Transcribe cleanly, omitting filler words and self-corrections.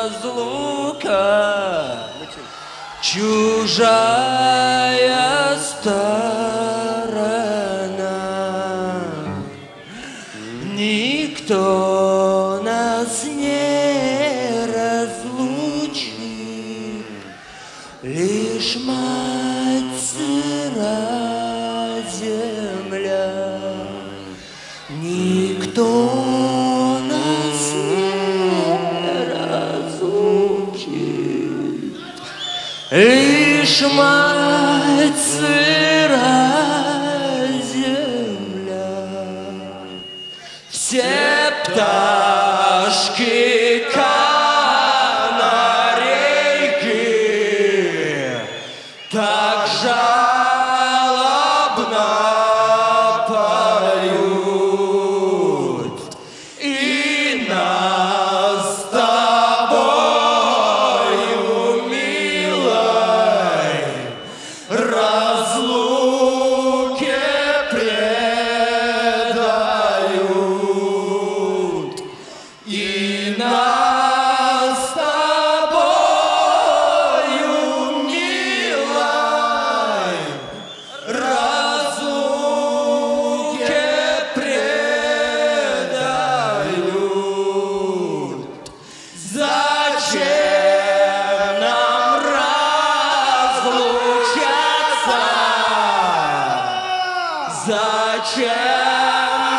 разлука, чужая сторона. Никто нас не разлучит, лишь мать сыра земля. Никто нас не разлучит, лишь мать сыра земля. Все пташки канарейки так жалобно поют, и нас с тобою, милой, разлуке предают, и нас с тобою, милой, разлуке предают. Зачем нам разлучаться? Зачем